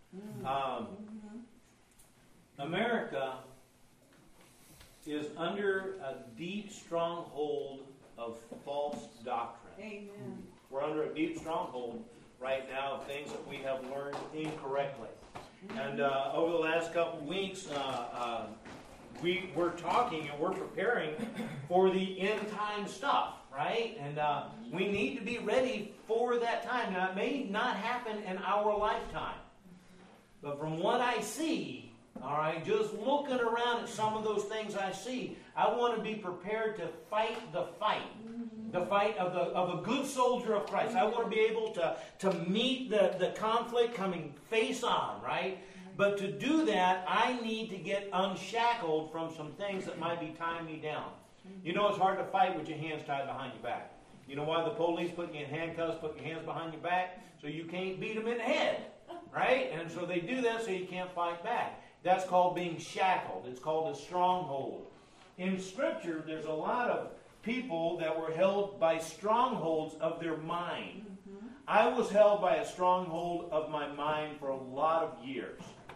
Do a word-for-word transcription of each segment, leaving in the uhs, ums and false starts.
Mm-hmm. Um, mm-hmm. America is under a deep stronghold of false doctrine. Amen. We're under a deep stronghold right now of things that we have learned incorrectly. Mm-hmm. And uh, over the last couple of weeks, uh, uh, we we're talking and we're preparing for the end time stuff, right? And uh, we need to be ready for that time. Now, it may not happen in our lifetime, but from what I see, all right, just looking around at some of those things I see, I want to be prepared to fight the fight. The fight of the of a good soldier of Christ. I want to be able to, to meet the, the conflict coming face on, right? But to do that, I need to get unshackled from some things that might be tying me down. You know, it's hard to fight with your hands tied behind your back. You know why the police put you in handcuffs, put your hands behind your back? So you can't beat them in the head, right? And so they do that so you can't fight back. That's called being shackled. It's called a stronghold. In Scripture, there's a lot of people that were held by strongholds of their mind. Mm-hmm. I was held by a stronghold of my mind for a lot of years.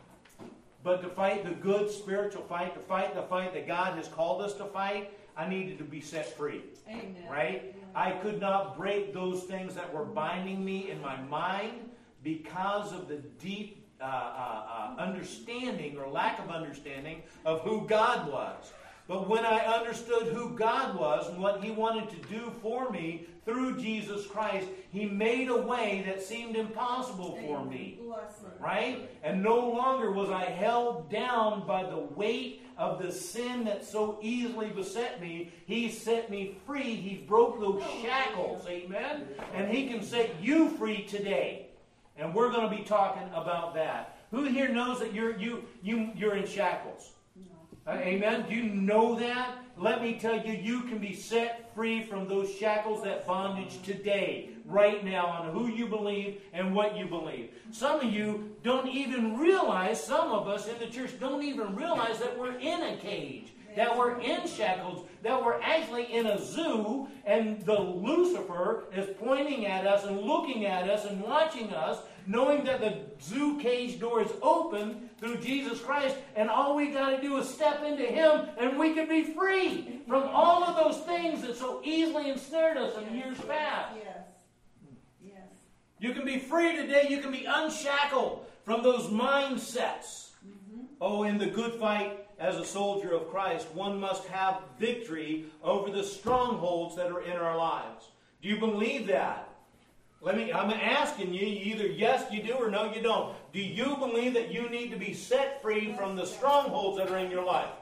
But to fight the good spiritual fight, to fight the fight that God has called us to fight, I needed to be set free. Amen. Right? Amen. I could not break those things that were binding me in my mind because of the deep uh, uh, uh, understanding or lack of understanding of who God was. But when I understood who God was and what He wanted to do for me through Jesus Christ, He made a way that seemed impossible for me. Right? And no longer was I held down by the weight of the sin that so easily beset me. He set me free. He broke those shackles. Amen? And He can set you free today. And we're going to be talking about that. Who here knows that you're you you you're in shackles? Uh, amen? Do you know that? Let me tell you, you can be set free from those shackles, that bondage today, right now, on who you believe and what you believe. Some of you don't even realize, some of us in the church don't even realize that we're in a cage, that we're in shackles, that we're actually in a zoo, and the Lucifer is pointing at us and looking at us and watching us, knowing that the zoo cage door is open through Jesus Christ, and all we got to do is step into Him, and we can be free from all of those things that so easily ensnared us in years past. Yes. Yes. You can be free today. You can be unshackled from those mindsets. Mm-hmm. Oh, in the good fight as a soldier of Christ, one must have victory over the strongholds that are in our lives. Do you believe that? Let me, I'm asking you, either yes you do or no you don't. Do you believe that you need to be set free from the strongholds that are in your life?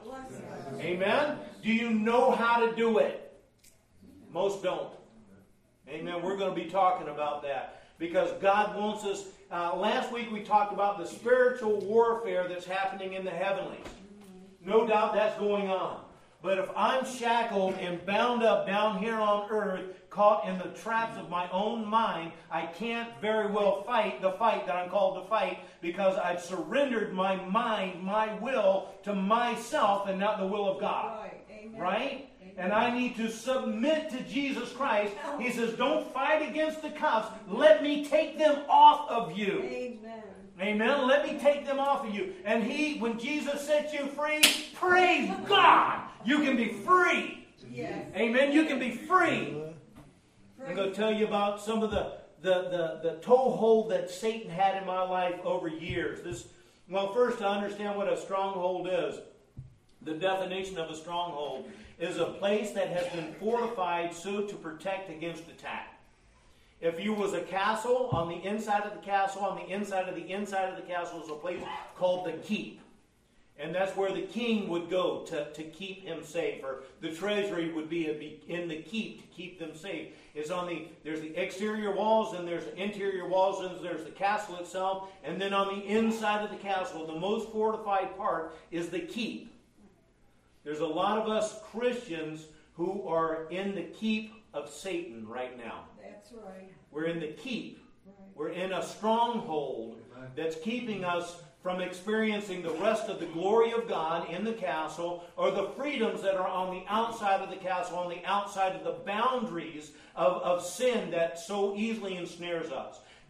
Amen? Do you know how to do it? Most don't. Amen. We're going to be talking about that because God wants us. Uh, last week we talked about the spiritual warfare that's happening in the heavenlies. No doubt that's going on. But if I'm shackled and bound up down here on earth, caught in the traps of my own mind, I can't very well fight the fight that I'm called to fight because I've surrendered my mind, my will to myself and not the will of God. Right? Amen. Right? Amen. And I need to submit to Jesus Christ. He says, don't fight against the cuffs. Let me take them off of you. Amen. Amen. Let me take them off of you. And He, when Jesus sets you free, praise God, you can be free. Yes. Amen. You can be free. I'm going to tell you about some of the, the, the, the toehold that Satan had in my life over years. This, well, first to understand what a stronghold is. The definition of a stronghold is a place that has been fortified so to protect against attack. If you was a castle, on the inside of the castle, on the inside of the inside of the castle is a place called the keep. And that's where the king would go to, to keep him safe. Or the treasury would be in the keep to keep them safe. It's on the, there's the exterior walls, and there's the interior walls, and there's the castle itself. And then on the inside of the castle, the most fortified part is the keep. There's a lot of us Christians who are in the keep of Satan right now. That's right. We're in the keep. Right. We're in a stronghold that's keeping us from experiencing the rest of the glory of God in the castle, or the freedoms that are on the outside of the castle, on the outside of the boundaries of, of sin that so easily ensnares us.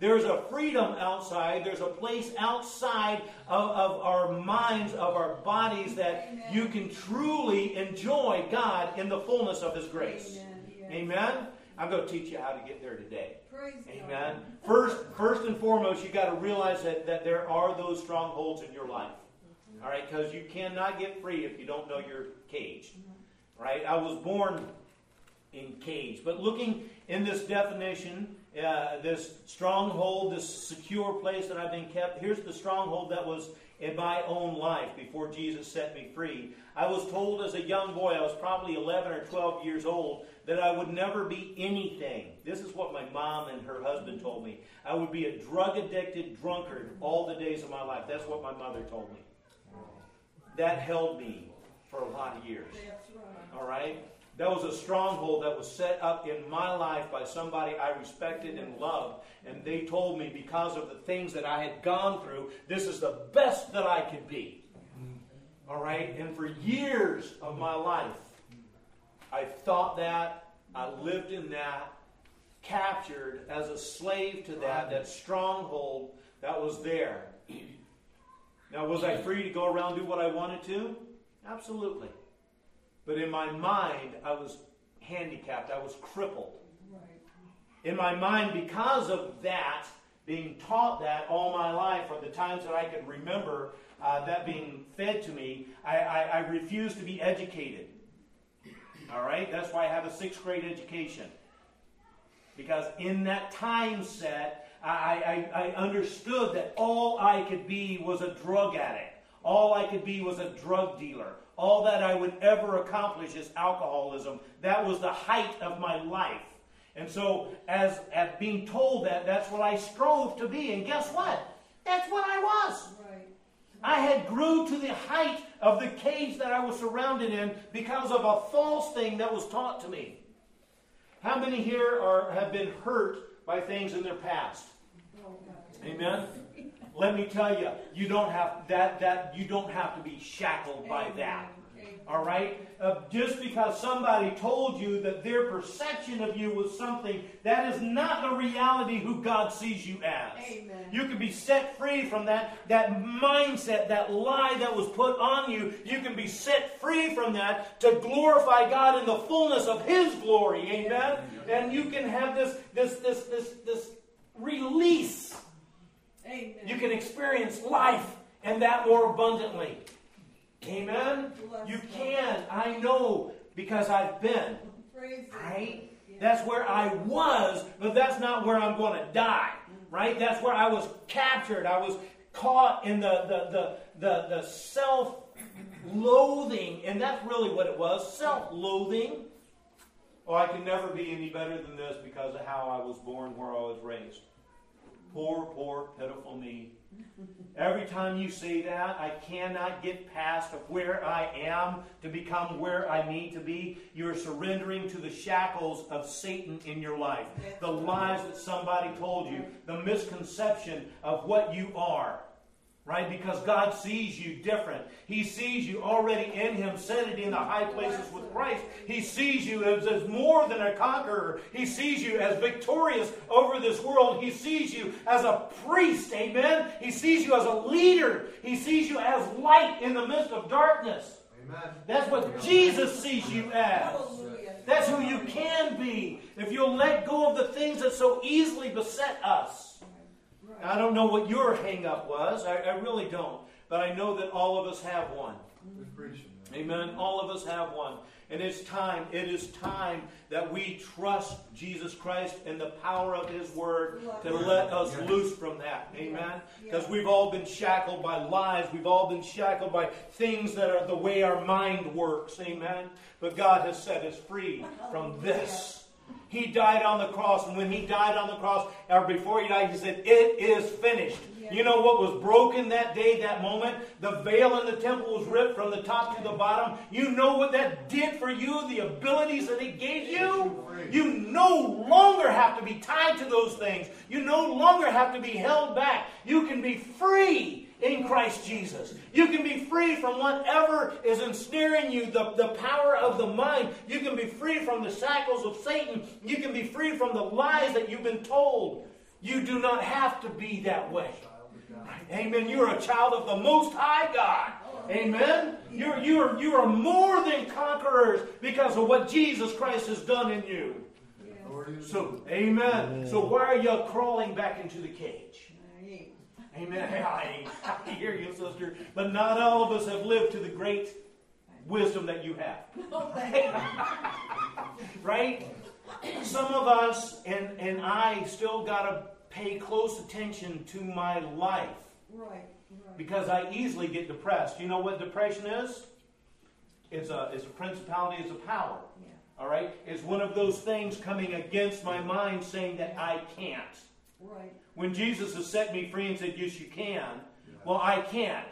There's a freedom outside. There's a place outside of, of our minds, of our bodies, that Amen. You can truly enjoy God in the fullness of His grace. Amen. Yes. Amen? I'm going to teach you how to get there today. Praise Amen. God. First, first and foremost, you've got to realize that, that there are those strongholds in your life. All right? Because you cannot get free if you don't know you're caged. Right? I was born in cage. But looking in this definition, uh, this stronghold, this secure place that I've been kept, here's the stronghold that was in my own life before Jesus set me free. I was told as a young boy, I was probably eleven or twelve years old, that I would never be anything. This is what my mom and her husband told me. I would be a drug-addicted drunkard all the days of my life. That's what my mother told me. That held me for a lot of years. All right? That was a stronghold that was set up in my life by somebody I respected and loved. And they told me, because of the things that I had gone through, this is the best that I could be. All right? And for years of my life, I thought that, I lived in that, captured as a slave to that, that stronghold that was there. Now, was I free to go around and do what I wanted to? Absolutely. But in my mind, I was handicapped. I was crippled. Right. In my mind, because of that, being taught that all my life, or the times that I could remember uh, that being fed to me, I, I, I refused to be educated. All right? That's why I have a sixth grade education. Because in that time set, I, I, I understood that all I could be was a drug addict. All I could be was a drug dealer. All that I would ever accomplish is alcoholism. That was the height of my life. And so, as at being told that, that's what I strove to be. And guess what? That's what I was. Right. I had grew to the height of the cage that I was surrounded in because of a false thing that was taught to me. How many here are have been hurt by things in their past? Oh, amen? Let me tell you, you don't have that. That you don't have to be shackled by that. All right? Uh, just because somebody told you that their perception of you was something, that is not the reality who God sees you as. Amen. You can be set free from that, that mindset, that lie that was put on you. You can be set free from that to glorify God in the fullness of His glory. Amen? Amen. And you can have this, this, this, this, this release. Amen. You can experience life and that more abundantly. Amen? You can. I know because I've been. Right? That's where I was, but that's not where I'm going to die. Right? That's where I was captured. I was caught in the, the, the, the, the self-loathing. And that's really what it was. Self-loathing. Oh, I can never be any better than this because of how I was born, where I was raised. Poor, poor, pitiful me. Every time you say that, I cannot get past of where I am to become where I need to be. You're surrendering to the shackles of Satan in your life. The lies that somebody told you. The misconception of what you are. Right? Because God sees you different. He sees you already in Him, seated in the high places with Christ. He sees you as, as more than a conqueror. He sees you as victorious over this world. He sees you as a priest. Amen? He sees you as a leader. He sees you as light in the midst of darkness. Amen. That's what Jesus sees you as. That's who you can be if you'll let go of the things that so easily beset us. I don't know what your hang-up was. I, I really don't. But I know that all of us have one. Amen. All of us have one. And it's time, it is time that we trust Jesus Christ and the power of His Word to let us loose from that. Amen. Because we've all been shackled by lies. We've all been shackled by things that are the way our mind works. Amen. But God has set us free from this. He died on the cross, and when He died on the cross, or before He died, He said, "It is finished." Yes. You know what was broken that day, that moment? The veil in the temple was ripped from the top to the bottom. You know what that did for you, the abilities that it gave you? You no longer have to be tied to those things. You no longer have to be held back. You can be free in Christ Jesus. You can be free from whatever is ensnaring you, the, the power of the mind. You can be free from the shackles of Satan. You can be free from the lies that you've been told. You do not have to be that way. Amen. You're a child of the Most High God. Amen. You're, you're, you are more than conquerors because of what Jesus Christ has done in you. So, amen. amen. So why are you crawling back into the cage? Amen. I, I hear you, sister. But not all of us have lived to the great wisdom that you have. Right? Some of us, and, and I still got to pay close attention to my life. Right, right. Because I easily get depressed. You know what depression is? It's a, it's a principality, it's a power. Yeah. All right? It's one of those things coming against my mind saying that I can't. Right. When Jesus has set me free and said, yes, you can. Well, I can't.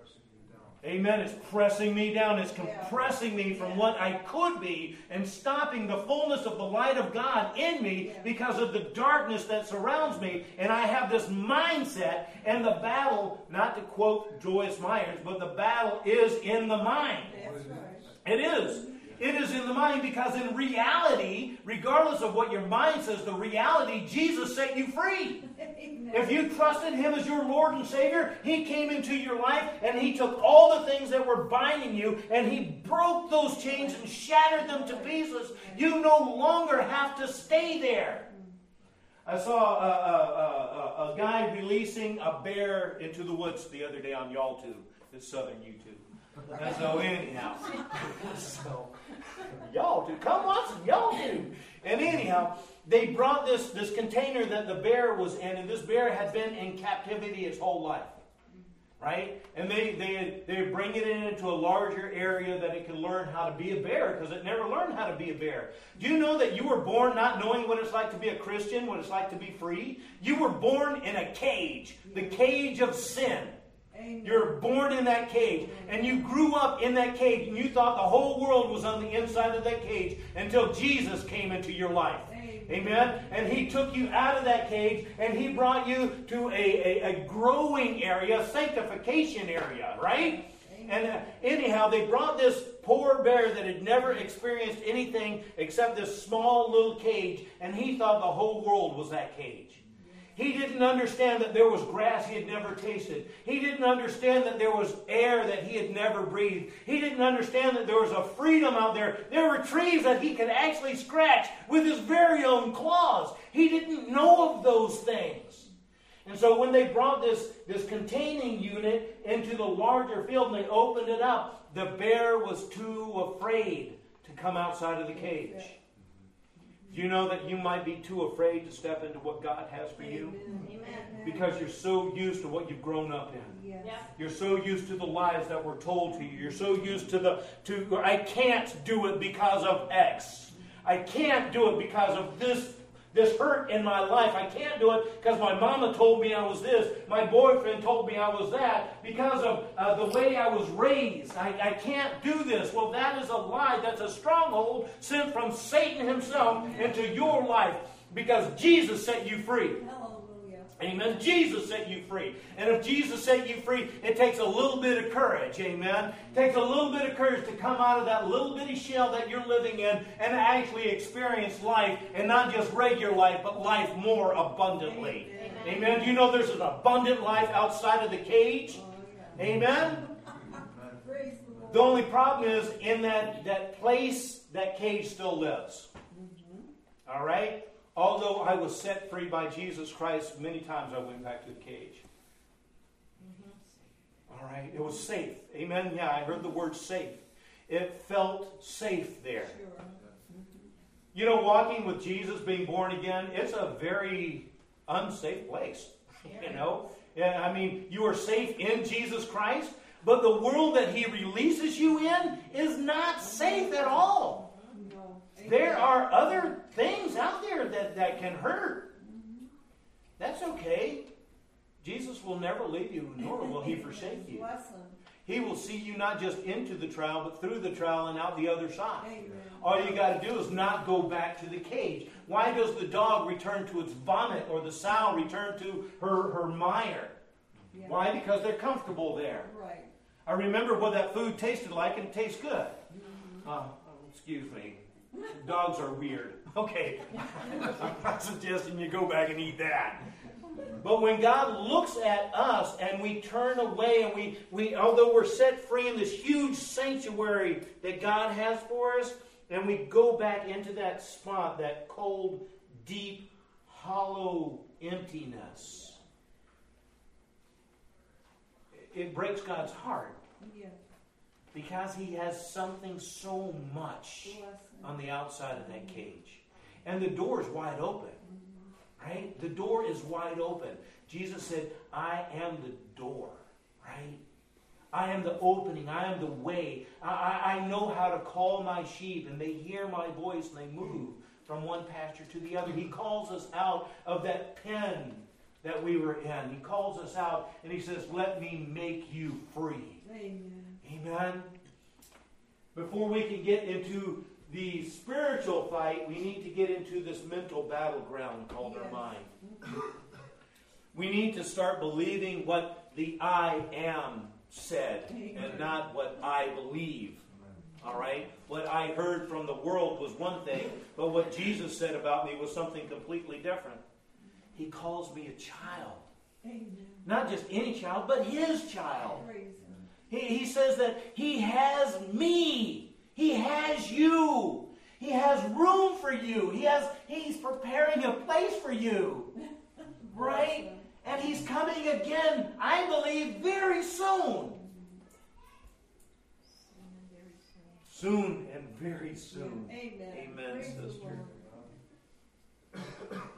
Amen. It's pressing me down. It's compressing me from what I could be and stopping the fullness of the light of God in me because of the darkness that surrounds me. And I have this mindset, and the battle, not to quote Joyce Myers, but the battle is in the mind. That's right. It is. It is in the mind because in reality, regardless of what your mind says, the reality, Jesus set you free. If you trusted Him as your Lord and Savior, He came into your life and He took all the things that were binding you and He broke those chains and shattered them to pieces. You no longer have to stay there. I saw a, a, a, a guy releasing a bear into the woods the other day on YallTube. It's Southern YouTube. And so anyhow, so y'all do come watch some y'all do. And anyhow, they brought this this container that the bear was in, and this bear had been in captivity its whole life, right? And they they they bring it in into a larger area that it can learn how to be a bear because it never learned how to be a bear. Do you know that you were born not knowing what it's like to be a Christian, what it's like to be free? You were born in a cage, the cage of sin. You're born in that cage, and you grew up in that cage, and you thought the whole world was on the inside of that cage until Jesus came into your life. Amen. Amen? And He took you out of that cage, and He brought you to a, a, a growing area, a sanctification area, right? Amen. And uh, anyhow, they brought this poor bear that had never experienced anything except this small little cage, and he thought the whole world was that cage. He didn't understand that there was grass he had never tasted. He didn't understand that there was air that he had never breathed. He didn't understand that there was a freedom out there. There were trees that he could actually scratch with his very own claws. He didn't know of those things. And so when they brought this, this containing unit into the larger field and they opened it up, the bear was too afraid to come outside of the cage. Do you know that you might be too afraid to step into what God has for you? Amen. Because you're so used to what you've grown up in. Yes. Yeah. You're so used to the lies that were told to you. You're so used to the, to I can't do it because of X. I can't do it because of this, this hurt in my life. I can't do it because my mama told me I was this. My boyfriend told me I was that. Because of uh, the way I was raised. I, I can't do this. Well, that is a lie. That's a stronghold sent from Satan himself into your life. Because Jesus set you free. Hallelujah. Amen. Jesus set you free. And if Jesus set you free, it takes a little bit of courage. Amen. It takes a little bit of courage to come out of that little bitty shell that you're living in and actually experience life. And not just regular life, but life more abundantly. Amen. Amen. Do you know there's an abundant life outside of the cage? Oh, yeah. Amen. Praise the Lord. The only problem is in that, that place, that cage still lives. Mm-hmm. All right? Although I was set free by Jesus Christ, many times I went back to the cage. Mm-hmm. All right? It was safe. Amen? Yeah, I heard the word safe. It felt safe there. Sure. Mm-hmm. You know, walking with Jesus, being born again, it's a very unsafe place. Yeah. You know? Yeah, I mean, you are safe in Jesus Christ, but the world that He releases you in is not safe at all. No. There are other things out there that, that can hurt. Mm-hmm. That's okay. Jesus will never leave you, nor will He forsake you. He will see you not just into the trial, but through the trial and out the other side. Amen. All you got to do is not go back to the cage. Why does the dog return to its vomit or the sow return to her, her mire? Yeah. Why? Because they're comfortable there. Right. I remember what that food tasted like, and it tastes good. Mm-hmm. Uh, excuse me. Dogs are weird. Okay. I'm not suggesting you go back and eat that. But when God looks at us and we turn away and we, we although we're set free in this huge sanctuary that God has for us, and we go back into that spot, that cold, deep, hollow emptiness, it breaks God's heart. Yeah. Because He has something so much Bless him. on the outside of that cage. And the door is wide open. Right? The door is wide open. Jesus said, I am the door. Right? I am the opening. I am the way. I, I, I know how to call my sheep, and they hear my voice, and they move from one pasture to the other. He calls us out of that pen that we were in. He calls us out, and He says, let me make you free. Amen. Amen. Before we can get into the spiritual fight, we need to get into this mental battleground called Yes. our mind. We need to start believing what the I am said and not what I believe. All right? What I heard from the world was one thing, but what Jesus said about me was something completely different. He calls me a child. Amen. Not just any child, but His child. Praise him. He, he says that He has me. He has you. He has room for you. He has. He's preparing a place for you. Right? And He's coming again, I believe, very soon. Soon and very soon. Amen. Amen, Praise the sister. Lord.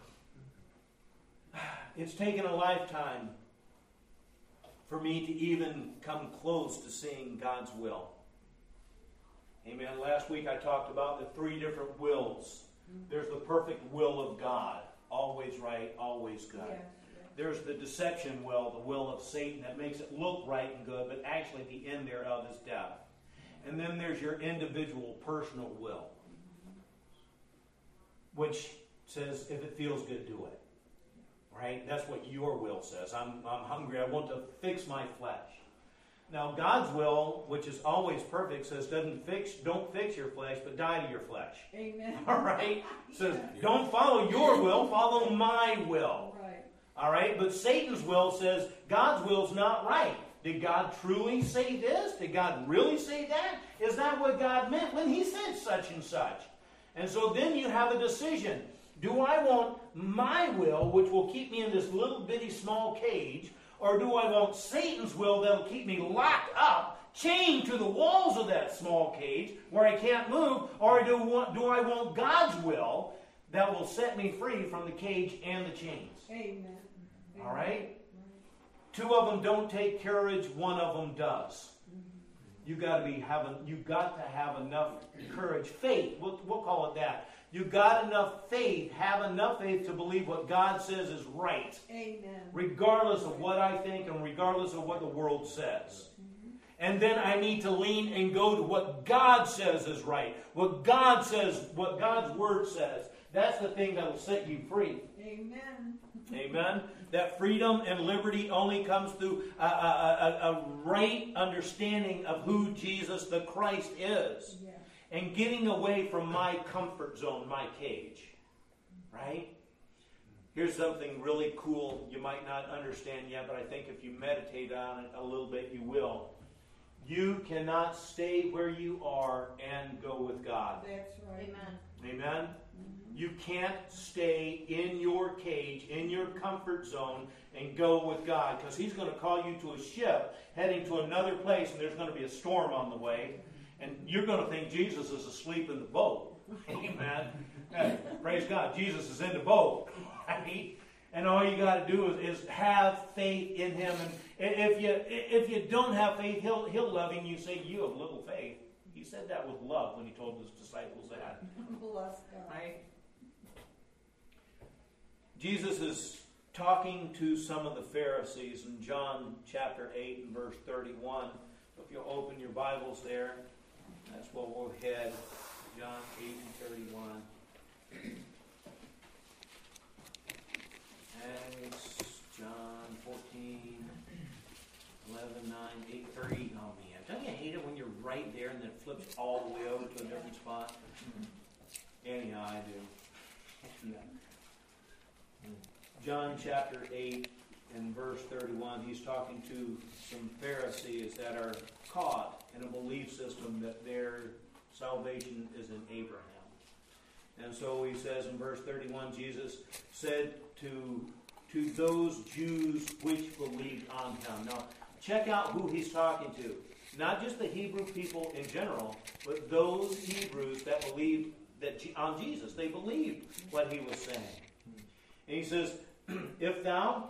It's taken a lifetime for me to even come close to seeing God's will. Amen. Last week I talked about the three different wills. There's the perfect will of God. Always right, always good. Yeah. There's the deception will, the will of Satan that makes it look right and good, but actually the end thereof is death. And then there's your individual, personal will, which says if it feels good, do it. Right? That's what your will says. I'm, I'm hungry. I want to fix my flesh. Now, God's will, which is always perfect, says doesn't fix, don't fix your flesh, but die to your flesh. Amen. All right? Says don't follow your will, follow my will. Right. All right? But Satan's will says God's will's not right. Did God truly say this? Did God really say that? Is that what God meant when He said such and such? And so then you have a decision. Do I want my will, which will keep me in this little bitty small cage, or do I want Satan's will that will keep me locked up, chained to the walls of that small cage where I can't move, or do, do I want God's will that will set me free from the cage and the chains? Amen. All right? Two of them don't take courage, one of them does. You got to be having. You got to have enough courage, faith. We'll, we'll call it that. You got enough faith, have enough faith to believe what God says is right, Amen. regardless of what I think and regardless of what the world says. And then I need to lean and go to what God says is right, what God says, what God's Word says. That's the thing that will set you free. Amen. Amen. That freedom and liberty only comes through a, a, a, a right understanding of who Jesus the Christ is. Yeah. And getting away from my comfort zone, my cage. Right? Here's something really cool you might not understand yet, but I think if you meditate on it a little bit, you will. You cannot stay where you are and go with God. That's right. Amen. Amen? You can't stay in your cage, in your comfort zone, and go with God. Because He's going to call you to a ship heading to another place, and there's going to be a storm on the way. And you're going to think Jesus is asleep in the boat. Amen. Hey, praise God. Jesus is in the boat. Right? And all you got to do is, is have faith in Him. And if you if you don't have faith, He'll He'll love you. And you say, you have little faith. He said that with love when He told His disciples that. Bless God. Right? Jesus is talking to some of the Pharisees in John chapter eight and verse thirty-one. If you'll open your Bibles there, that's where we'll head. John eight and thirty-one. Acts, John fourteen, eleven, nine, eight, thirty. Oh man, don't you hate it when you're right there and then it flips all the way over to a different spot? Anyhow, I do. Yeah. John chapter eight and verse thirty-one, he's talking to some Pharisees that are caught in a belief system that their salvation is in Abraham. And so he says in verse thirty-one, Jesus said to, to those Jews which believed on him. Now, check out who he's talking to. Not just the Hebrew people in general, but those Hebrews that believed that on Jesus. They believed what he was saying. And he says, if thou,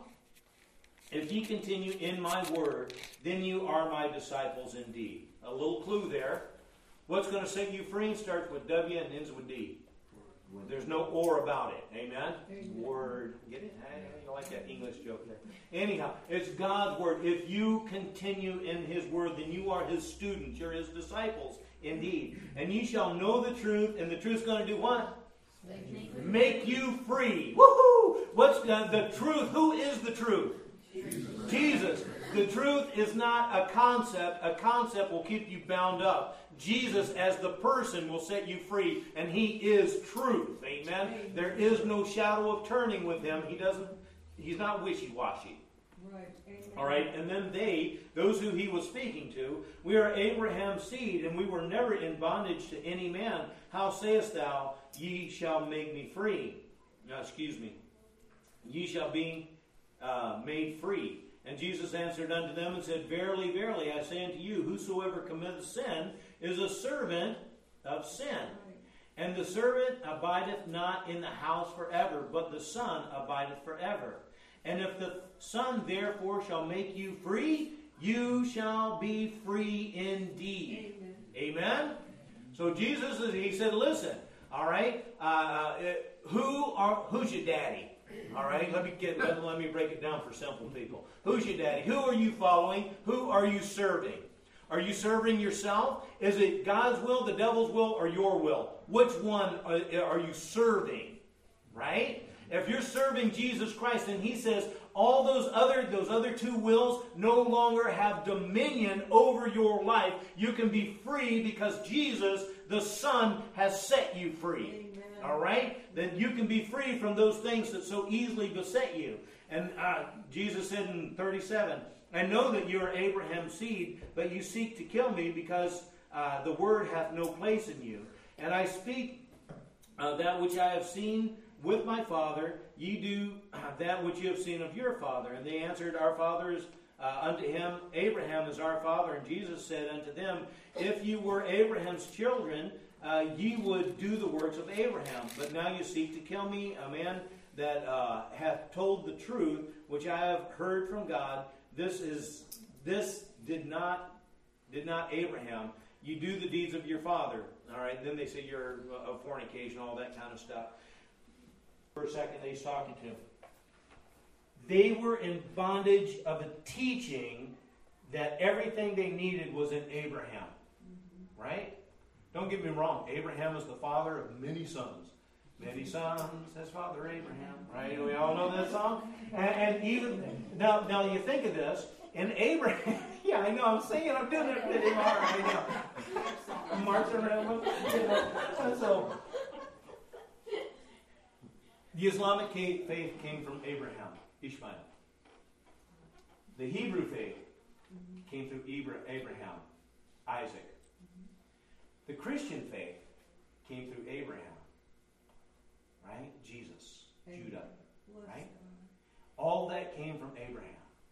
if ye continue in my word, then you are my disciples indeed. A little clue there. What's going to set you free starts with W and ends with D. There's no or about it. Amen? Amen. Word. Get it? I like that English joke there. Anyhow, it's God's word. If you continue in his word, then you are his students. You're his disciples indeed. And ye shall know the truth, and the truth's going to do what? Make you free. Woohoo! What's uh, the truth? Who is the truth? Jesus. Jesus. The truth is not a concept. A concept will keep you bound up. Jesus as the person will set you free, and he is truth. Amen? Amen. There is no shadow of turning with him. He doesn't. He's not wishy-washy. Right. Amen. All right, and then they, those who he was speaking to, we are Abraham's seed, and we were never in bondage to any man. How sayest thou, ye shall make me free? No, excuse me. Ye shall be uh, made free. And Jesus answered unto them and said, Verily, verily, I say unto you, whosoever committeth sin is a servant of sin. And the servant abideth not in the house forever, but the Son abideth forever. And if the Son therefore shall make you free, you shall be free indeed. Amen? Amen? So Jesus, is, he said, listen, all right, uh, who are, who's your daddy? All right, let me get let, let me break it down for simple people. Who's your daddy? Who are you following? Who are you serving? Are you serving yourself? Is it God's will, the devil's will, or your will? Which one are, are you serving? Right? If you're serving Jesus Christ, then he says all those other those other two wills no longer have dominion over your life. You can be free because Jesus, the Son, has set you free. Amen. All right? Then you can be free from those things that so easily beset you. And uh, Jesus said in thirty-seven, I know that you are Abraham's seed, but you seek to kill me because uh, the word hath no place in you. And I speak uh, that which I have seen with my father, ye do uh, that which you have seen of your father. And they answered, Our father is uh, unto him, Abraham is our father. And Jesus said unto them, If you were Abraham's children, uh, ye would do the works of Abraham. But now you seek to kill me, a man that uh, hath told the truth, which I have heard from God. This is this did not did not Abraham. You do the deeds of your father. All right. And then they say you're of fornication, all that kind of stuff. For a second, he's talking to him. They were in bondage of a teaching that everything they needed was in Abraham. Right? Don't get me wrong. Abraham is the father of many sons. Many sons has Father Abraham. Right? We all know that song. And, and even now, now you think of this. In Abraham, yeah, I know. I'm singing. I'm doing it pretty hard right now. I'm marching around. And so. The Islamic faith came from Abraham, Ishmael. The Hebrew faith came through Abraham, Isaac. The Christian faith came through Abraham, right? Jesus, Judah, right? All that came from Abraham.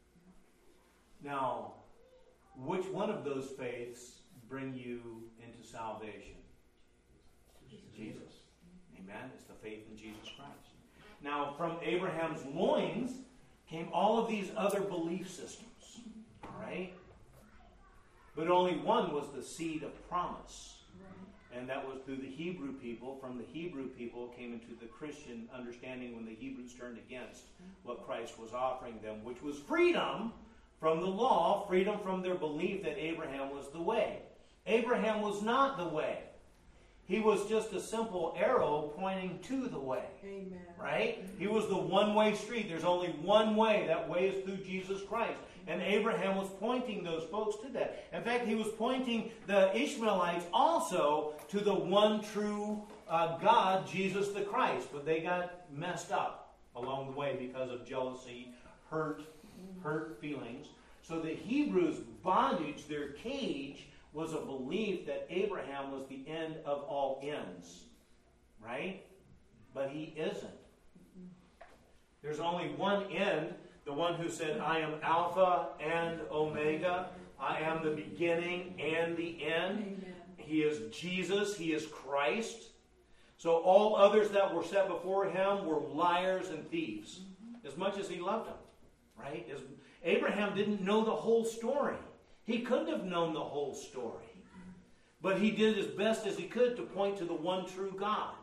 Now, which one of those faiths bring you into salvation? Jesus. Amen. It's the faith in Jesus Christ. Now, from Abraham's loins came all of these other belief systems. All right? But only one was the seed of promise. And that was through the Hebrew people. From the Hebrew people came into the Christian understanding when the Hebrews turned against what Christ was offering them, which was freedom from the law, freedom from their belief that Abraham was the way. Abraham was not the way. He was just a simple arrow pointing to the way. Amen. Right? He was the one-way street. There's only one way. That way is through Jesus Christ. And Abraham was pointing those folks to that. In fact, he was pointing the Ishmaelites also to the one true uh, God, Jesus the Christ. But they got messed up. along the way because of jealousy, hurt, hurt feelings. So the Hebrews' bondage, their cage, was a belief that Abraham was the end of all ends. Right? But he isn't. There's only one end, the one who said, I am Alpha and Omega. I am the beginning and the end. Amen. He is Jesus. He is Christ. So all others that were set before him were liars and thieves, mm-hmm. as much as he loved them. Right? As Abraham didn't know the whole story. He couldn't have known the whole story. But he did as best as he could to point to the one true God.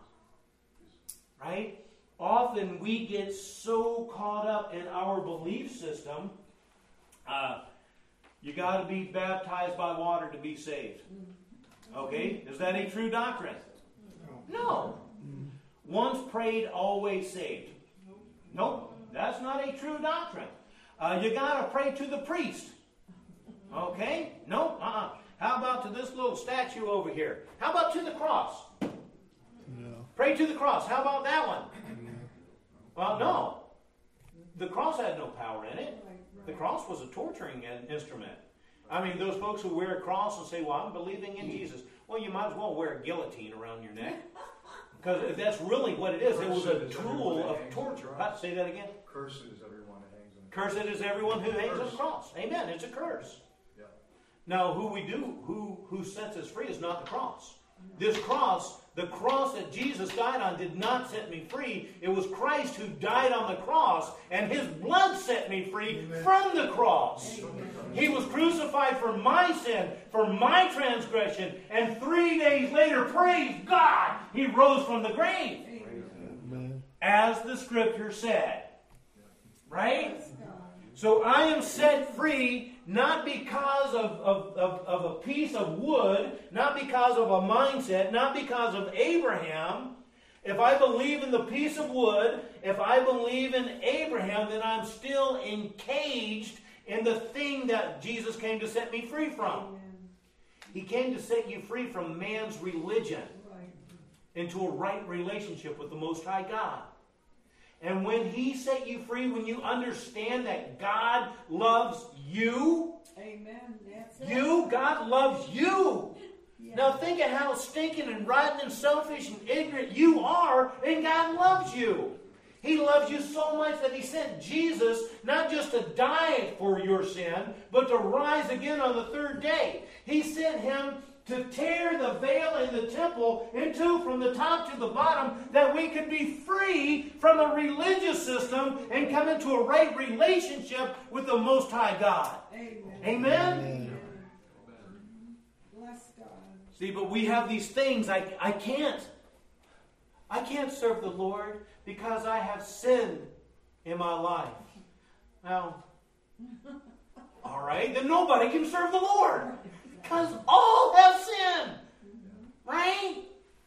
Right? Often we get so caught up in our belief system. Uh, you got to be baptized by water to be saved. Okay? Is that a true doctrine? No. Once prayed, always saved. Nope. That's not a true doctrine. Uh, you got to pray to the priest. Okay? No. Uh-uh. How about to this little statue over here? How about to the cross? No. Pray to the cross. How about that one? No. Well, no. The cross had no power in it. The cross was a torturing instrument. I mean, those folks who wear a cross and say, well, I'm believing in Jesus. Well, you might as well wear a guillotine around your neck. Because that's really what it is. It was a tool of torture. Say that again? Cursed is everyone who hangs on the cross. Cursed is everyone who hangs on the cross. Amen. It's a curse. Yeah. Now, who we do, who, who sets us free is not the cross. This cross, the cross that Jesus died on, did not set me free. It was Christ who died on the cross, and his blood set me free Amen. From the cross. Amen. He was crucified for my sin, for my transgression, and three days later, praise God, he rose from the grave. Amen. As the scripture said. Right? So I am set free not because of, of, of, of a piece of wood, not because of a mindset, not because of Abraham. If I believe in the piece of wood, if I believe in Abraham, then I'm still encaged in the thing that Jesus came to set me free from. Amen. He came to set you free from man's religion right. into a right relationship with the Most High God. And when he set you free, when you understand that God loves you, Amen. That's it. You, God loves you. Yeah. Now think of how stinking and rotten and selfish and ignorant you are, and God loves you. He loves you so much that he sent Jesus not just to die for your sin, but to rise again on the third day. He sent him to tear the veil in the temple in two from the top to the bottom, that we could be free from a religious system and come into a right relationship with the Most High God. Amen. Amen? Amen. Bless God. See, but we have these things. I, I can't. I can't serve the Lord because I have sinned in my life. Now, all right, then nobody can serve the Lord. Because all have sinned. Right?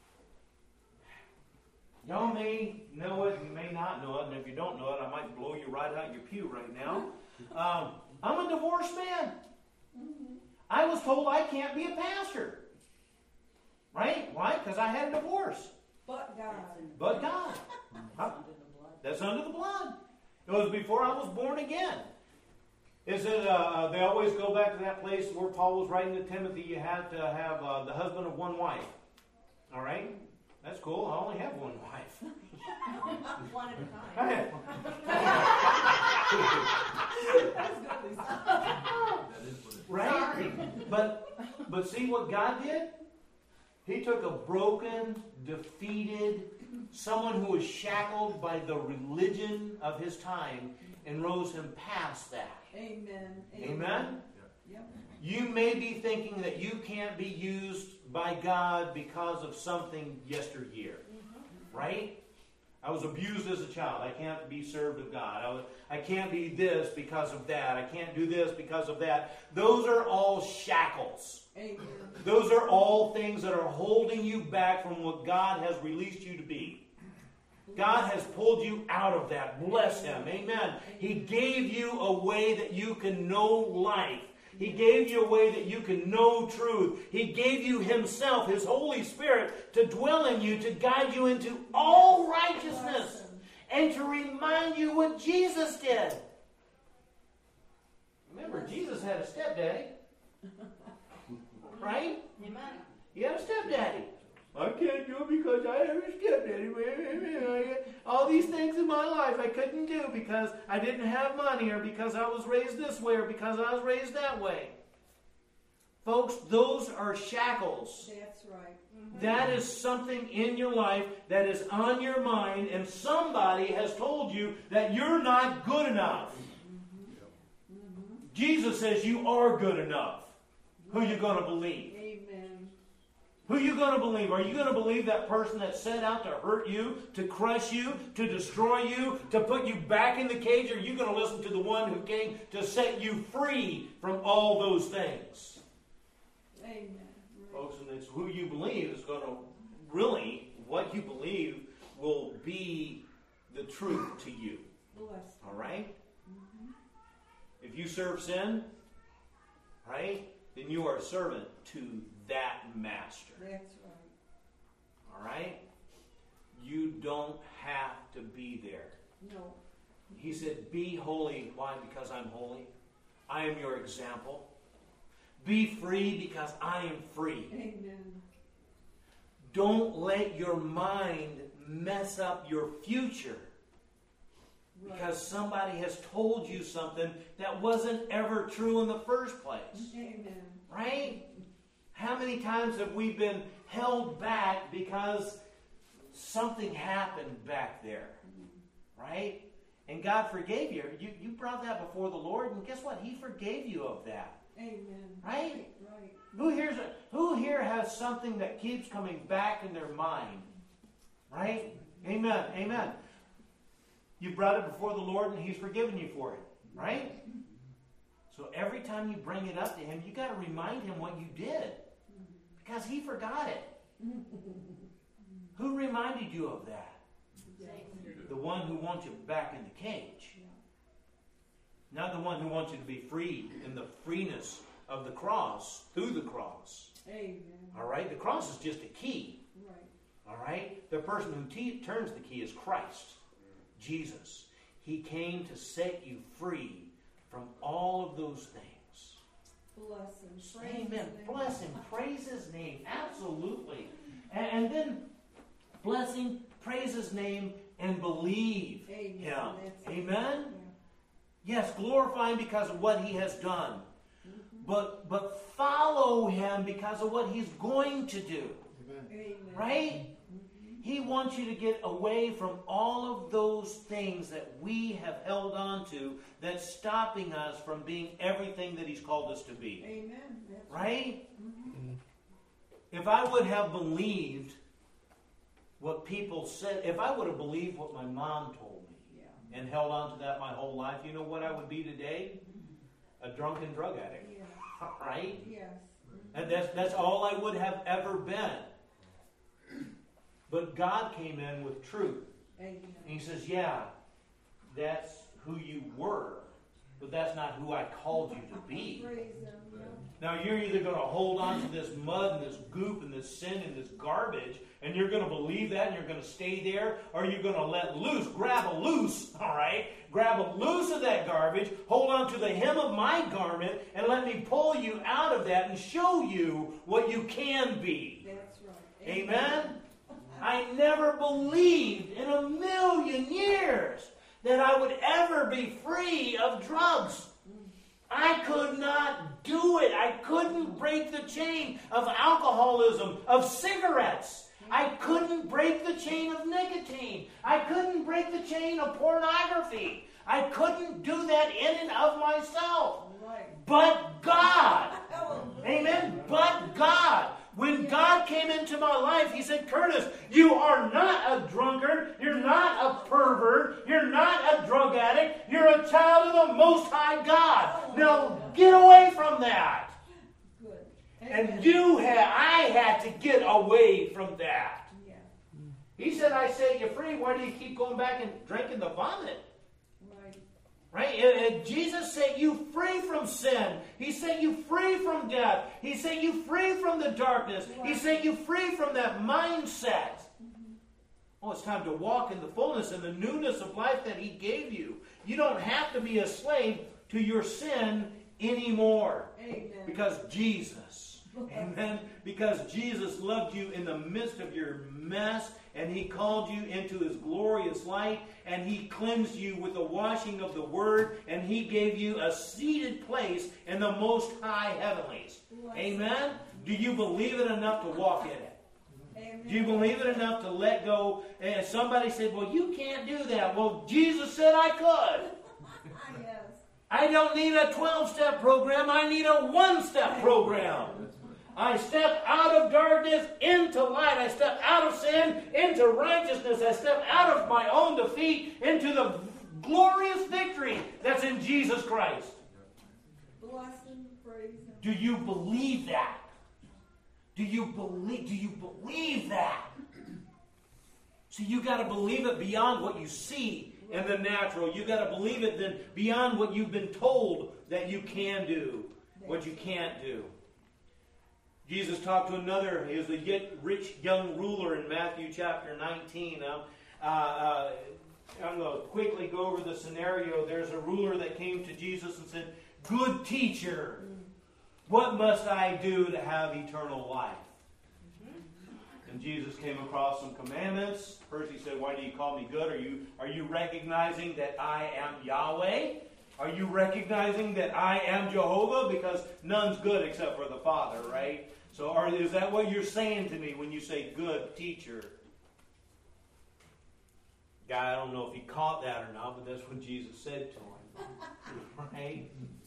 Y'all may know it, you may not know it, and if you don't know it, I might blow you right out your pew right now. Um, I'm a divorced man. I was told I can't be a pastor. Right? Why? Because I had a divorce. But God. But God. Huh? That's under the blood. It was before I was born again. Is it, uh, they always go back to that place where Paul was writing to Timothy, you had to have uh, the husband of one wife. All right? That's cool. I only have one wife. One at a time. Right? But, but see what God did? He took a broken, defeated, someone who was shackled by the religion of his time and rose him past that. Amen. Amen? Amen? Yep. You may be thinking that you can't be used by God because of something yesteryear. Mm-hmm. Right? I was abused as a child. I can't be served of God. I, was, I can't be this because of that. I can't do this because of that. Those are all shackles. Amen. Those are all things that are holding you back from what God has released you to be. God has pulled you out of that. Bless him. Amen. He gave you a way that you can know life. He gave you a way that you can know truth. He gave you himself, his Holy Spirit, to dwell in you, to guide you into all righteousness. and to remind you what Jesus did. Remember, Jesus had a stepdaddy. Right? Amen. He had a stepdaddy. I can't do it because I have a stepdaddy. All these things in my life I couldn't do because I didn't have money, or because I was raised this way, or because I was raised that way. Folks, those are shackles. That's right. Mm-hmm. That is something in your life that is on your mind, and somebody has told you that you're not good enough. Mm-hmm. Mm-hmm. Jesus says you are good enough. Who are you going to believe? Amen. Who are you going to believe? Are you going to believe that person that set out to hurt you, to crush you, to destroy you, to put you back in the cage? Or are you going to listen to the one who came to set you free from all those things? Amen. Right. Folks, and it's who you believe is going to really, what you believe will be the truth to you. Bless. All right? Mm-hmm. If you serve sin, right, then you are a servant to that master. That's right. All right? You don't have to be there. No. He said, be holy. Why? Because I'm holy. I am your example. Be free because I am free. Amen. Don't let your mind mess up your future. Right. Because somebody has told you something that wasn't ever true in the first place. Amen. Right? How many times have we been held back because something happened back there? Right? And God forgave you. You, you brought that before the Lord, and guess what? He forgave you of that. Amen. Right? Right. Who here's a, who here has something that keeps coming back in their mind? Right? Amen. Amen. You brought it before the Lord, and He's forgiven you for it. Right? So every time you bring it up to Him, you got to remind Him what you did. Because He forgot it. Who reminded you of that? The one who wants you back in the cage. Not the one who wants you to be free in the freeness of the cross, through the cross. Amen. All right? The cross is just a key. Right. All right? The person who te- turns the key is Christ, Jesus. He came to set you free from all of those things. Bless Him. Praise Amen. His name. Bless Him. Praise His name. Absolutely. And, and then bless Him, praise His name, and believe Amen. Him. That's it. Amen? Yeah. Yes, glorify Him because of what He has done. Mm-hmm. But but follow Him because of what He's going to do. Amen. Right? Mm-hmm. He wants you to get away from all of those things that we have held on to that's stopping us from being everything that He's called us to be. Amen. That's Right? Mm-hmm. If I would have believed what people said, if I would have believed what my mom told me Yeah. and held on to that my whole life, you know what I would be today? A drunken drug addict. Yeah. Right? Yes. And that's, that's all I would have ever been. But God came in with truth. Amen. And He says, yeah, that's who you were, but that's not who I called you to be. Praise Him. Yeah. Now you're either going to hold on to this mud and this goop and this sin and this garbage, and you're going to believe that and you're going to stay there, or you're going to let loose, grab a loose, all right? Grab a loose of that garbage, hold on to the hem of my garment, and let me pull you out of that and show you what you can be. That's right. Amen? I never believed in a million years that I would ever be free of drugs. I could not do it. I couldn't break the chain of alcoholism, of cigarettes. I couldn't break the chain of nicotine. I couldn't break the chain of pornography. I couldn't do that in and of myself. Right. But God. Hallelujah. Amen. But God. When God came into my life, He said, Curtis, you are not a drunkard. You're not a pervert. You're not a drug addict. You're a child of the Most High God. Now get away from that. Good. And you had, I had to get away from that. Yeah. He said, I set you free. Why do you keep going back and drinking the vomit? Right. Right? And, and Jesus set you free from sin. He set you free from death. He set you free from the darkness. He set you free from that mindset. Oh, it's time to walk in the fullness and the newness of life that He gave you. You don't have to be a slave to your sin anymore. Amen. Because Jesus, amen, because Jesus loved you in the midst of your mess, and He called you into His glorious light, and He cleansed you with the washing of the Word, and He gave you a seated place in the most high heavenlies. Amen? Do you believe it enough to walk in it? Amen. Do you believe it enough to let go? And somebody said, well, you can't do that. Well, Jesus said I could. Yes. I don't need a twelve-step program. I need a one-step program. I step out of darkness into light. I step out of sin into righteousness. I step out of my own defeat into the glorious victory that's in Jesus Christ. Bless Him, praise Him. Do you believe that? Do you believe, do you believe that? See, you got to believe it beyond what you see in the natural. You got to believe it then beyond what you've been told that you can do, what you can't do. Jesus talked to another, he was a yet rich young ruler in Matthew chapter nineteen. Um, uh, uh, I'm going to quickly go over the scenario. There's a ruler that came to Jesus and said, "Good teacher, what must I do to have eternal life?" And Jesus came across some commandments. First he said, "Why do you call me good? Are you, are you recognizing that I am Yahweh? Are you recognizing that I am Jehovah? Because none's good except for the Father," right? So are, is that what you're saying to me when you say good teacher? Guy, I don't know if he caught that or not, but that's what Jesus said to him. Right?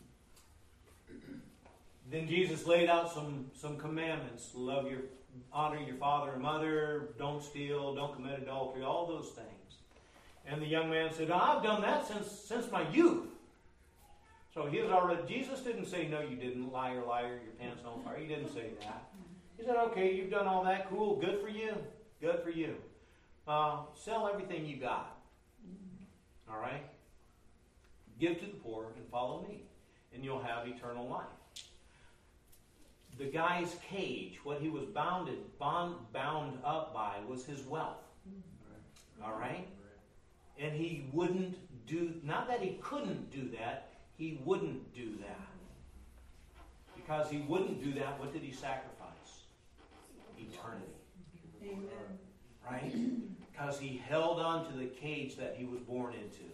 Then Jesus laid out some, some commandments. Love your, honor your father and mother, don't steal, don't commit adultery, all those things. And the young man said, "I've done that since, since my youth." So he was already, Jesus didn't say, "No, you didn't, liar, liar, your pants on fire." He didn't say that. He said, "Okay, you've done all that, cool, good for you, good for you. Uh, sell everything you got. All right? Give to the poor and follow me, and you'll have eternal life." The guy's cage, what he was bounded, bond, bound up by, was his wealth. All right? And he wouldn't do, not that he couldn't do that, he wouldn't do that. Because he wouldn't do that, what did he sacrifice? Eternity. Amen. Right? Because he held on to the cage that he was born into.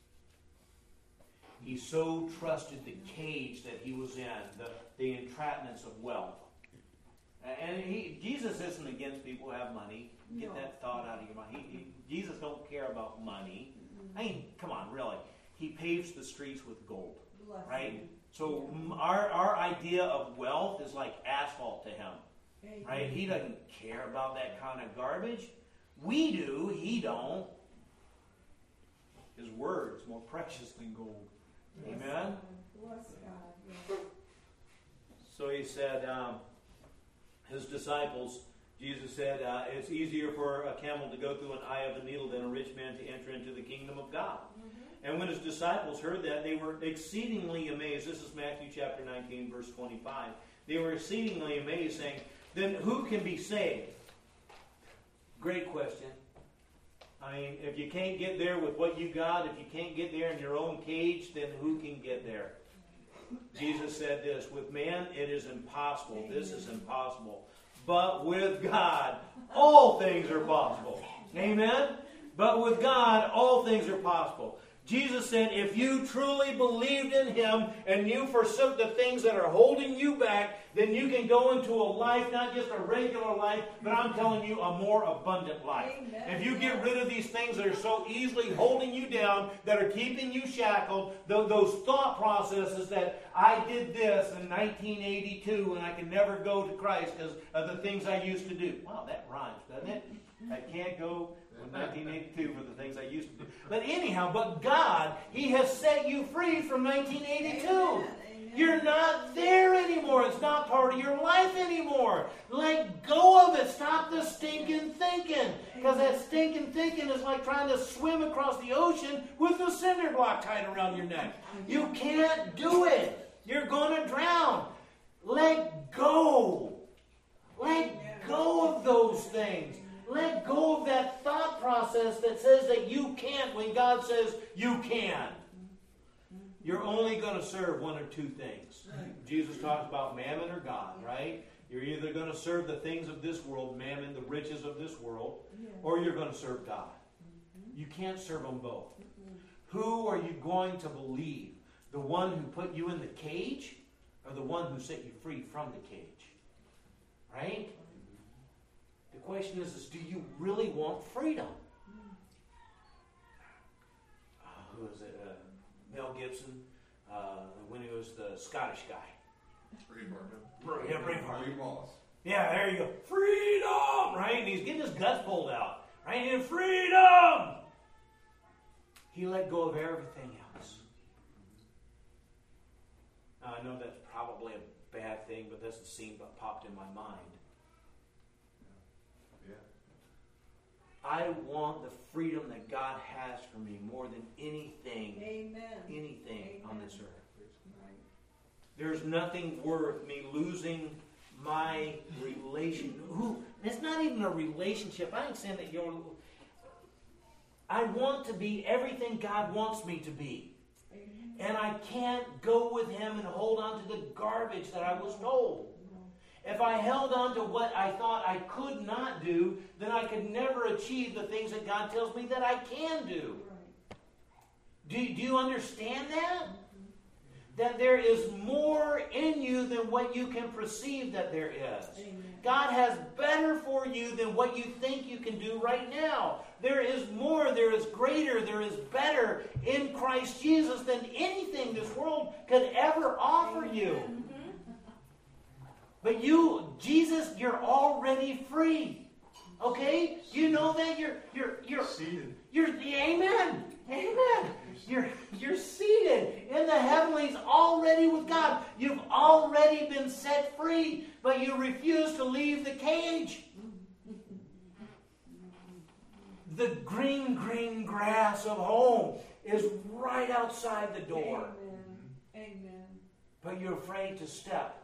He so trusted the cage that he was in, the, the entrapments of wealth. And he, Jesus isn't against people who have money. Get No. that thought out of your mind. He, he, Jesus don't care about money. I mean, come on, really. He paves the streets with gold, Bless right? Him. So our, our idea of wealth is like asphalt to him, Amen. right? He doesn't care about that kind of garbage. We do. He don't. His word's more precious than gold. Bless Amen? God. Bless God. Yes. So he said, um, his disciples, Jesus said, uh, it's easier for a camel to go through an eye of a needle than a rich man to enter into the kingdom of God. Mm-hmm. And when his disciples heard that, they were exceedingly amazed. This is Matthew chapter nineteen, verse twenty-five. They were exceedingly amazed, saying, "Then who can be saved?" Great question. I mean, if you can't get there with what you got, if you can't get there in your own cage, then who can get there? Jesus said this, "With man it is impossible." This is impossible. But with God, all things are possible. Amen? But with God, all things are possible. Jesus said, if you truly believed in Him and you forsook the things that are holding you back, then you can go into a life, not just a regular life, but I'm telling you, a more abundant life. Amen. If you get rid of these things that are so easily holding you down, that are keeping you shackled, th- those thought processes that I did this in nineteen eighty-two and I can never go to Christ because of the things I used to do. Wow, that rhymes, doesn't it? I can't go in nineteen eighty-two for the things I used to do. But anyhow, but God, He has set you free from nineteen eighty-two. Amen. You're not there anymore. It's not part of your life anymore. Let go of it. Stop the stinking thinking. Because that stinking thinking is like trying to swim across the ocean with a cinder block tied around your neck. You can't do it. You're going to drown. Let go. Let go of those things. Let go of that thought process. God says you can. You're only going to serve one or two things. Jesus talks about mammon or God, right? You're either going to serve the things of this world, mammon, the riches of this world, or you're going to serve God. You can't serve them both. Who are you going to believe? The one who put you in the cage, or the one who set you free from the cage? Right? The question is, is do you really want freedom? Uh, who is it? Uh, Mel Gibson, uh, when he was the Scottish guy. Braveheart. Yeah, Braveheart. William Wallace. Yeah, there you go. Freedom! Right? And he's getting his guts pulled out. Right? And freedom! He let go of everything else. Now, I know that's probably a bad thing, but that's the scene that popped in my mind. Yeah. I want the freedom that God has for me more than anything, Amen. anything Amen. on this earth. Right. There's nothing worth me losing my relation. Ooh, it's not even a relationship. I ain't saying that you're... I want to be everything God wants me to be. Amen. And I can't go with Him and hold on to the garbage that I was told. If I held on to what I thought I could not do, then I could never achieve the things that God tells me that I can do. Right. Do, do you understand that? That there is more in you than what you can perceive that there is. Amen. God has better for you than what you think you can do right now. There is more, there is greater, there is better in Christ Jesus than anything this world could ever offer you. But you, Jesus, you're already free. Okay? Do you know that? You're you're you're Seated. You're amen. Amen. You're you're seated in the heavenlies already with God. You've already been set free, but you refuse to leave the cage. The green, green grass of home is right outside the door. Amen. Amen. But you're afraid to step.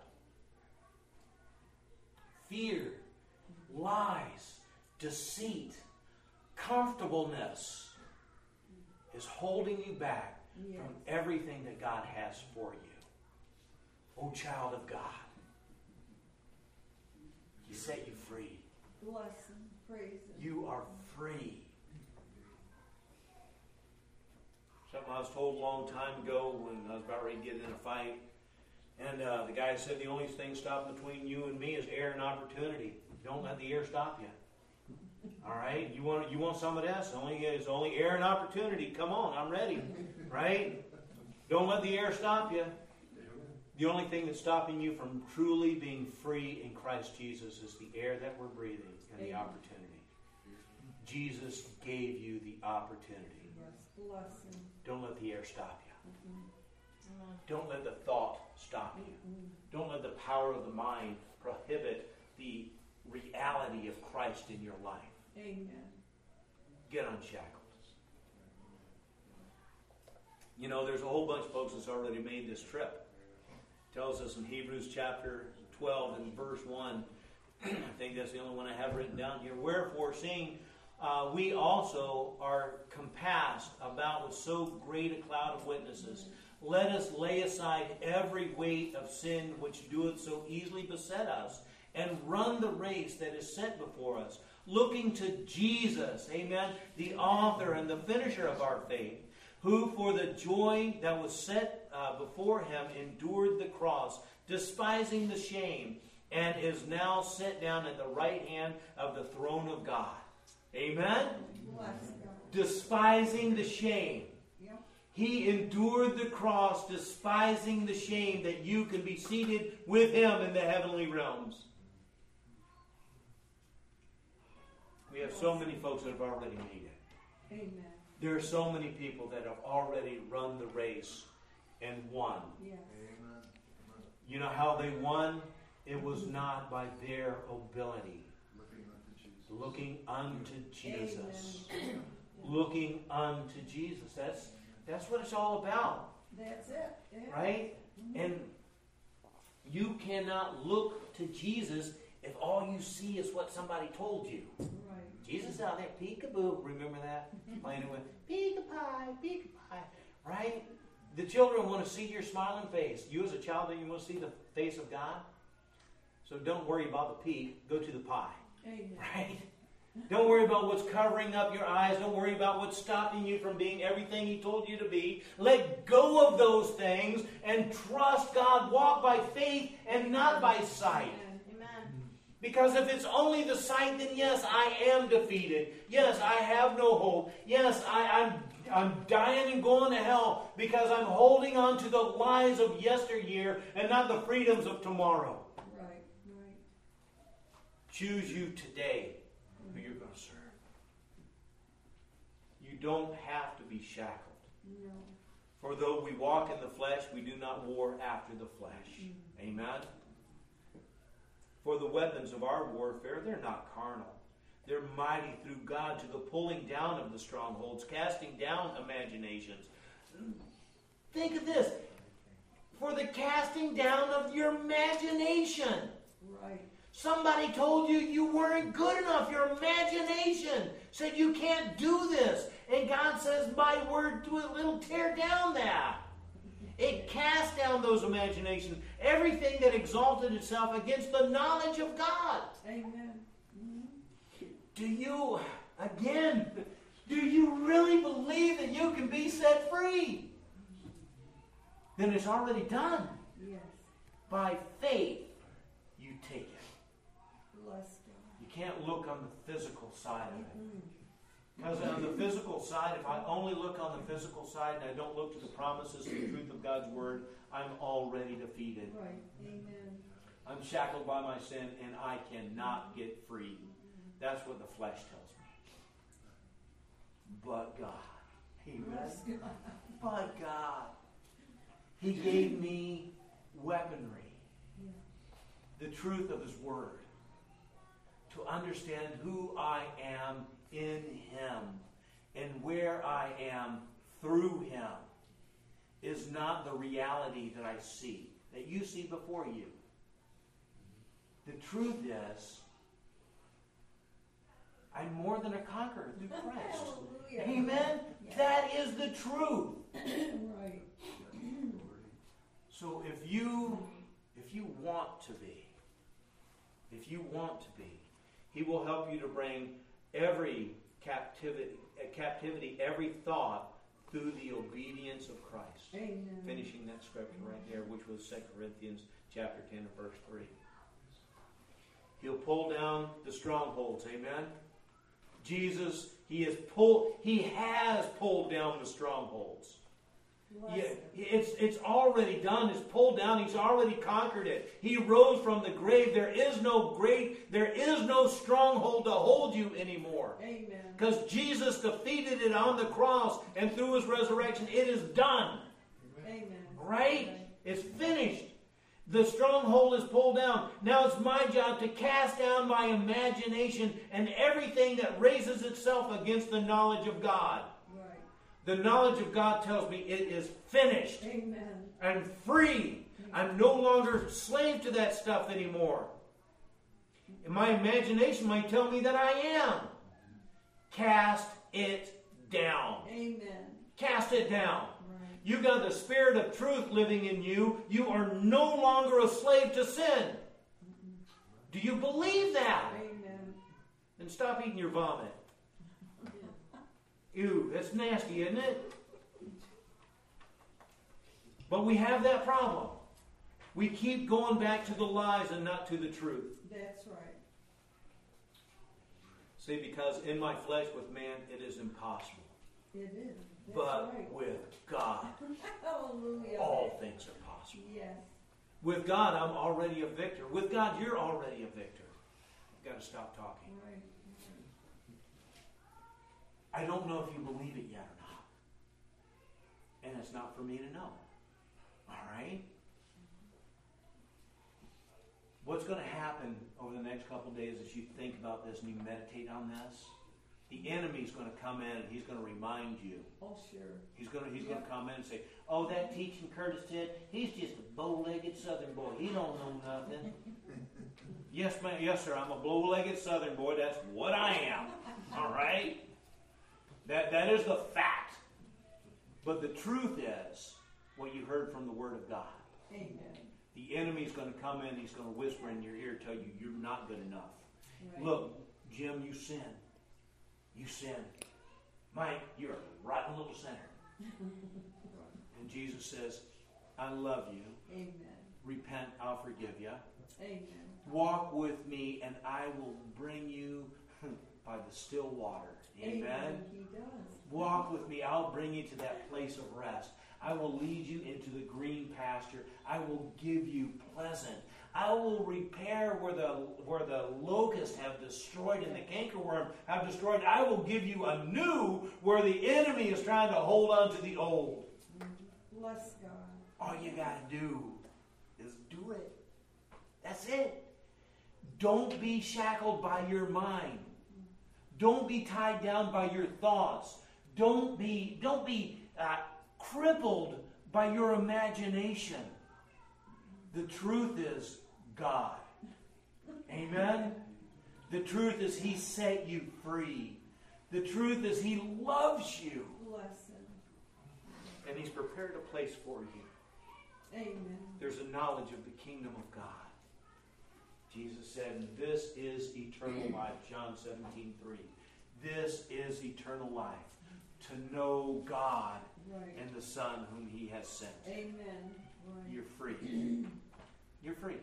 Fear, lies, deceit, comfortableness is holding you back Yes. from everything that God has for you. Oh, child of God, He set you free. Bless Him. Praise Him. You are free. Something I was told a long time ago when I was about ready to get in a fight. And uh, the guy said the only thing stopping between you and me is air and opportunity. Don't let the air stop you. All right? You want you want some of this? Only it's only air and opportunity. Come on, I'm ready. Right? Don't let the air stop you. The only thing that's stopping you from truly being free in Christ Jesus is the air that we're breathing and the opportunity. Jesus gave you the opportunity. Yes. Bless Him. Don't let the air stop you. Don't let the thought stop you. Don't let the power of the mind prohibit the reality of Christ in your life. Amen. Get unshackled. You know, there's a whole bunch of folks that's already made this trip. It tells us in Hebrews chapter twelve and verse one. I think that's the only one I have written down here. Wherefore, seeing uh, we also are compassed about with so great a cloud of witnesses, let us lay aside every weight of sin which doeth so easily beset us, and run the race that is set before us, looking to Jesus, amen, the author and the finisher of our faith, who for the joy that was set uh, before him endured the cross, despising the shame, and is now set down at the right hand of the throne of God. Amen? Bless God. Despising the shame. Yep. He endured the cross, despising the shame, that you can be seated with Him in the heavenly realms. We have so many folks that have already made it. Amen. There are so many people that have already run the race and won. Yes. Amen. You know how they won? It was not by their ability. Looking unto Jesus. Looking unto Jesus. Amen. Looking unto Jesus. That's that's what it's all about. That's it. Yeah. Right? And you cannot look to Jesus if all you see is what somebody told you. Right. Jesus out there, peekaboo. Remember that? Playing with peek-a-pie, peek-a-pie. Right? The children want to see your smiling face. You as a child, don't you want to see the face of God? So don't worry about the peek. Go to the pie. Amen. Right? Don't worry about what's covering up your eyes. Don't worry about what's stopping you from being everything He told you to be. Let go of those things and trust God. Walk by faith and not by sight. Amen. Because if it's only the sight, then yes, I am defeated. Yes, I have no hope. Yes, I, I'm, I'm dying and going to hell because I'm holding on to the lies of yesteryear and not the freedoms of tomorrow. Right, right. Choose you today who you're going to serve. You don't have to be shackled. No. For though we walk in the flesh, we do not war after the flesh. Mm-hmm. Amen? For the weapons of our warfare, they're not carnal. They're mighty through God to the pulling down of the strongholds, casting down imaginations. Think of this. For the casting down of your imagination. Right. Somebody told you you weren't good enough. Your imagination said you can't do this. And God says, my word, it'll tear down that. It cast down those imaginations. Everything that exalted itself against the knowledge of God. Amen. Mm-hmm. Do you, again, do you really believe that you can be set free? Then it's already done. Yes. By faith, you take it. Bless God. You can't look on the physical side of it. Mm-hmm. Because on the physical side, if I only look on the physical side and I don't look to the promises and the truth of God's Word, I'm already defeated. Right. Amen. I'm shackled by my sin and I cannot get free. That's what the flesh tells me. But God. Amen. Bless God. But God. He gave me weaponry. Yeah. The truth of His Word. To understand who I am in Him and where I am through Him is not the reality that I see, that you see before you. The truth is, I'm more than a conqueror through Christ. Hallelujah. Amen? Yeah. That is the truth. Right. So if you, if you want to be, if you want to be, He will help you to bring every captivity, captivity, every thought through the obedience of Christ. Amen. Finishing that scripture right there, which was Second Corinthians chapter ten, verse three. He'll pull down the strongholds. Amen. Jesus, He has pulled. He has pulled down the strongholds. Yeah, it's it's already done. It's pulled down. He's already conquered it. He rose from the grave. There is no grave. There is no stronghold to hold you anymore. Amen. Because Jesus defeated it on the cross, and through His resurrection, it is done. Amen. Right? It's finished. The stronghold is pulled down. Now it's my job to cast down my imagination and everything that raises itself against the knowledge of God. Right. The knowledge of God tells me it is finished. Amen. I'm free. I'm no longer slave to that stuff anymore. And my imagination might tell me that I am. Cast it down. Amen. Cast it down. Right. You got the Spirit of truth living in you. You are no longer a slave to sin. Do you believe that? Amen. Then stop eating your vomit. Ew, that's nasty, isn't it? But we have that problem. We keep going back to the lies and not to the truth. That's right. See, because in my flesh with man it is impossible. It is. That's But right. with God, Hallelujah. all things are possible. Yes. With God, I'm already a victor. With God, you're already a victor. I've got to stop talking. Right. I don't know if you believe it yet or not. And it's not for me to know. All right? What's going to happen over the next couple of days as you think about this and you meditate on this the enemy's going to come in and he's going to remind you. Oh, sure. He's going to he's Yeah. going to come in and say, "Oh, that teaching Curtis said, he's just a bow-legged Southern boy. He don't know nothing." Yes, ma'am. Yes, sir. I'm a bow-legged Southern boy. That's what I am. All right. That that is the fact. But the truth is what you heard from the Word of God. Amen. The enemy's going to come in. He's going to whisper in your ear, tell you you're not good enough. Right. Look, Jim, you sin. You sin. Mike, you're a rotten little sinner. And Jesus says, I love you. Amen. Repent, I'll forgive you. Amen. Walk with me, and I will bring you by the still water. Amen? Amen. He does. Walk with me. I'll bring you to that place of rest. I will lead you into the green pasture. I will give you pleasant. I will repair where the where the locusts have destroyed and the cankerworm have destroyed. I will give you a new where the enemy is trying to hold on to the old. Bless God. All you got to do is do it. That's it. Don't be shackled by your mind. Don't be tied down by your thoughts. Don't be, don't be uh, crippled by your imagination. The truth is God. Amen? The truth is He set you free. The truth is He loves you. Bless Him. And He's prepared a place for you. Amen. There's a knowledge of the kingdom of God. Jesus said, this is eternal life. John seventeen three. This is eternal life. To know God Right. and the Son whom He has sent. Amen. Right. You're free. You're free.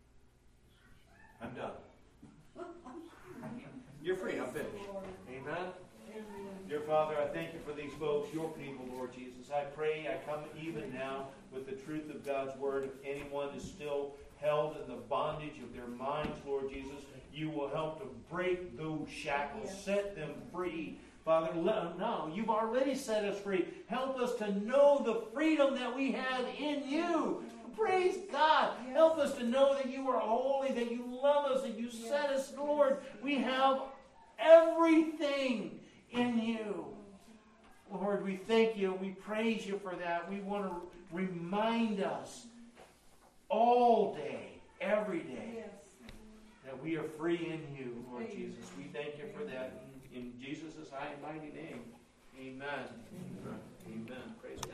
I'm done. You're free. I'm finished. Lord. Amen. Amen. Dear Father, I thank you for these folks, your people, Lord Jesus. I pray, I come even now with the truth of God's Word. If anyone is still held in the bondage of their minds, Lord Jesus, you will help to break those shackles, Yes. set them free. Father, let, no, you've already set us free. Help us to know the freedom that we have in you. Praise God. Yes. Help us to know that you are holy, that you love us, that you Yes. set us, Lord. We have everything in you. Lord, we thank you. We praise you for that. We want to remind us all day, every day, Yes. that we are free in you, Lord Amen. Jesus. We thank you for that. In, in Jesus' high and mighty name, amen. Amen. Amen. Praise God.